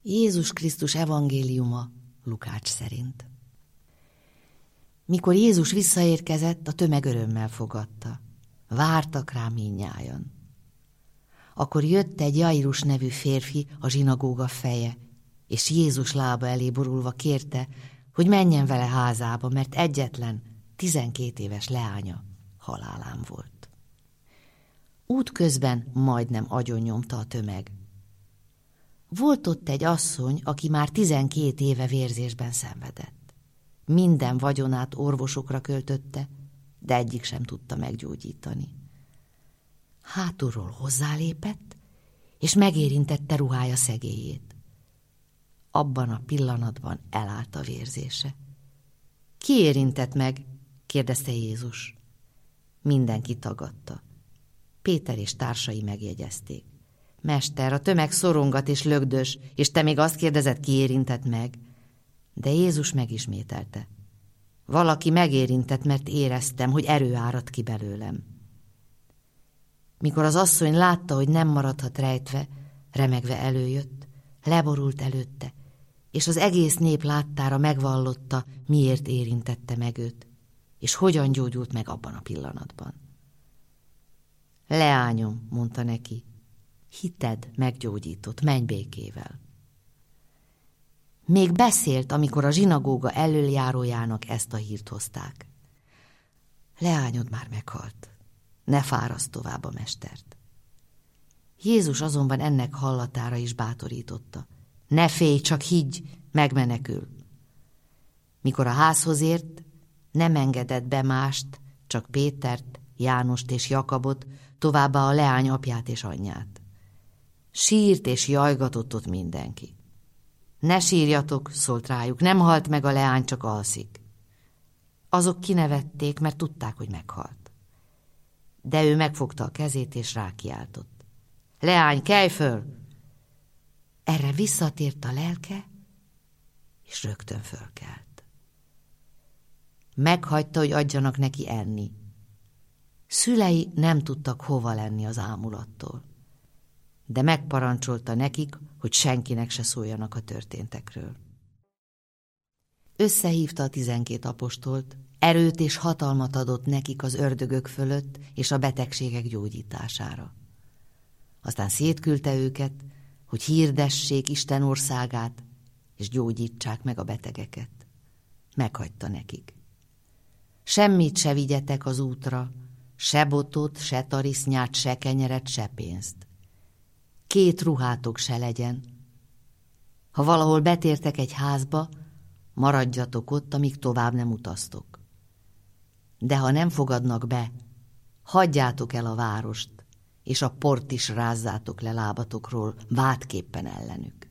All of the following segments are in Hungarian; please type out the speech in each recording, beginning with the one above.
Jézus Krisztus evangéliuma Lukács szerint. Mikor Jézus visszaérkezett, a tömeg örömmel fogadta. Vártak rá mindnyájan. Akkor jött egy Jairus nevű férfi, a zsinagóga feje, és Jézus lába elé borulva kérte, hogy menjen vele házába, mert egyetlen 12 éves leánya halálán volt. Útközben majdnem agyonnyomta a tömeg. Volt ott egy asszony, aki már 12 éve vérzésben szenvedett. Minden vagyonát orvosokra költötte, de egyik sem tudta meggyógyítani. Hátulról hozzálépett, és megérintette ruhája szegélyét. Abban a pillanatban elállt a vérzése. Ki érintett meg? Kérdezte Jézus. Mindenki tagadta. Péter és társai megjegyezték. Mester, a tömeg szorongat és lögdös, és te még azt kérdezed, ki érintett meg? De Jézus megismételte. Valaki megérintett, mert éreztem, hogy erő árad ki belőlem. Mikor az asszony látta, hogy nem maradhat rejtve, remegve előjött, leborult előtte, és az egész nép láttára megvallotta, miért érintette meg őt, és hogyan gyógyult meg abban a pillanatban. Leányom, mondta neki, hited meggyógyított, menj békével. Még beszélt, amikor a zsinagóga elöljárójának ezt a hírt hozták. Leányod már meghalt, ne fáraszd tovább a mestert. Jézus azonban ennek hallatára is bátorította. Ne félj, csak higgy, megmenekül. Mikor a házhoz ért, nem engedett be mást, csak Pétert, Jánost és Jakabot, továbbá a leány apját és anyját. Sírt és jajgatott ott mindenki. Ne sírjatok, szólt rájuk, nem halt meg a leány, csak alszik. Azok kinevették, mert tudták, hogy meghalt. De ő megfogta a kezét és rákiáltott. Leány, kelj föl! Erre visszatért a lelke, és rögtön fölkelt. Meghagyta, hogy adjanak neki enni. Szülei nem tudtak hova lenni az ámulattól, de megparancsolta nekik, hogy senkinek se szóljanak a történtekről. Összehívta a 12 apostolt, erőt és hatalmat adott nekik az ördögök fölött és a betegségek gyógyítására. Aztán szétküldte őket, hogy hirdessék Isten országát, és gyógyítsák meg a betegeket. Meghagyta nekik. Semmit se vigyetek az útra, se botot, se tarisznyát, se kenyeret, se pénzt. 2 ruhátok se legyen. Ha valahol betértek egy házba, maradjatok ott, amíg tovább nem utaztok. De ha nem fogadnak be, hagyjátok el a várost, és a port is rázzátok le lábatokról, vádképpen ellenük.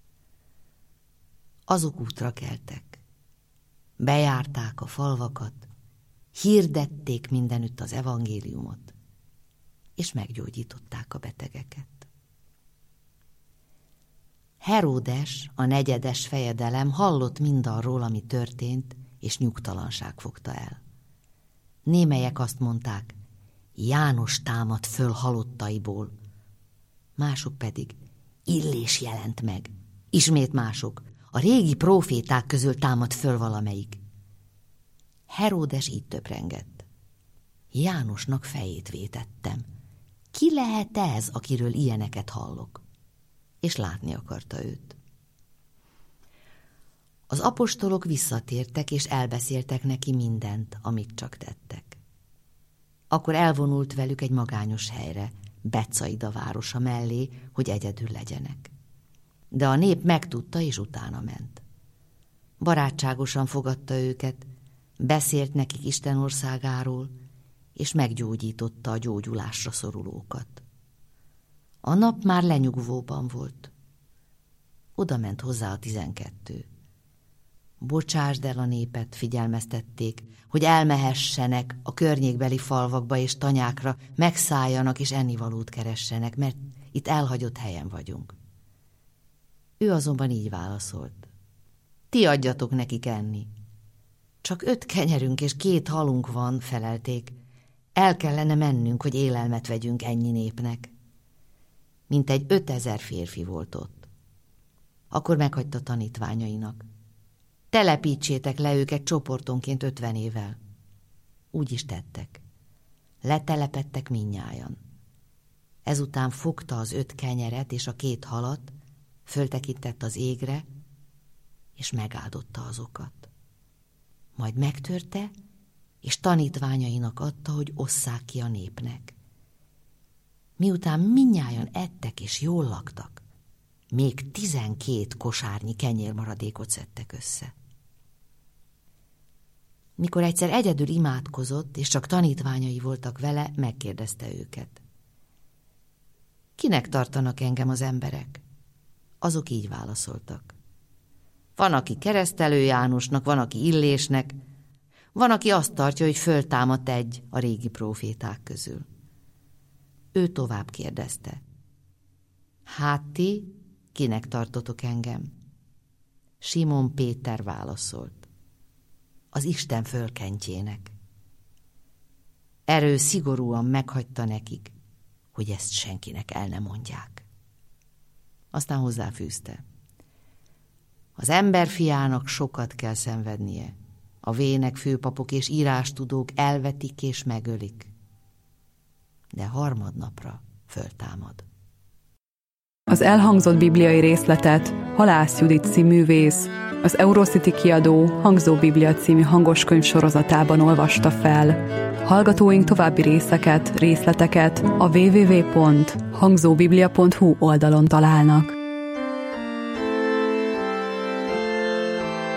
Azok útra keltek. Bejárták a falvakat, hirdették mindenütt az evangéliumot, és meggyógyították a betegeket. Heródes, a 4. fejedelem hallott mindarról, ami történt, és nyugtalanság fogta el. Némelyek azt mondták, János támad föl halottaiból, mások pedig Illés jelent meg. Ismét mások, a régi próféták közül támad föl valamelyik. Heródes így töprengett. Jánosnak fejét vétettem. Ki lehet ez, akiről ilyeneket hallok? És látni akarta őt. Az apostolok visszatértek, és elbeszéltek neki mindent, amit csak tettek. Akkor elvonult velük egy magányos helyre, Betsaida városa mellé, hogy egyedül legyenek. De a nép megtudta, és utána ment. Barátságosan fogadta őket, beszélt nekik Isten országáról, és meggyógyította a gyógyulásra szorulókat. A nap már lenyugvóban volt. Oda ment hozzá a 12. Bocsásd el a népet, figyelmeztették, hogy elmehessenek a környékbeli falvakba és tanyákra, megszálljanak és ennivalót keressenek, mert itt elhagyott helyen vagyunk. Ő azonban így válaszolt. Ti adjatok nekik enni. Csak 5 kenyerünk és 2 halunk van, felelték. El kellene mennünk, hogy élelmet vegyünk ennyi népnek. Mintegy 5000 férfi volt ott. Akkor meghagyta tanítványainak. Telepítsétek le őket csoportonként 50 évvel. Úgy is tettek. Letelepedtek mindnyájan. Ezután fogta az 5 kenyeret és a 2 halat, föltekintett az égre, és megáldotta azokat. Majd megtörte, és tanítványainak adta, hogy osszák ki a népnek. Miután mindnyájan ettek és jól laktak, még 12 kosárnyi kenyérmaradékot szedtek össze. Mikor egyszer egyedül imádkozott, és csak tanítványai voltak vele, megkérdezte őket. Kinek tartanak engem az emberek? Azok így válaszoltak. Van, aki Keresztelő Jánosnak, van, aki Illésnek, van, aki azt tartja, hogy föltámadt egy a régi próféták közül. Ő tovább kérdezte. Hát ti, kinek tartotok engem? Simon Péter válaszolt. Az Isten fölkentjének. Erő szigorúan meghagyta nekik, hogy ezt senkinek el ne mondják. Aztán hozzáfűzte. Az emberfiának sokat kell szenvednie. A vének, főpapok és írástudók elvetik és megölik. De harmadnapra föltámad. Az elhangzott bibliai részletet Halász Judit cíművész, az Eurocity kiadó Hangzó Biblia című hangoskönyv sorozatában olvasta fel. Hallgatóink további részleteket a www.hangzóbiblia.hu oldalon találnak.